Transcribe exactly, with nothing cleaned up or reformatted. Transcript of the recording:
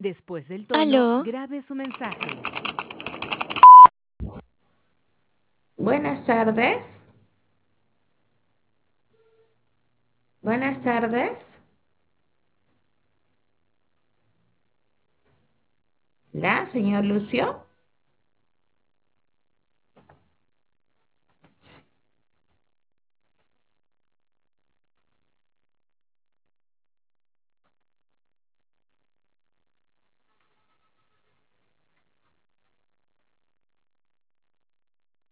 Después del tono, Aló, grabe su mensaje. Buenas tardes. Buenas tardes. ¿La, señor Lucio?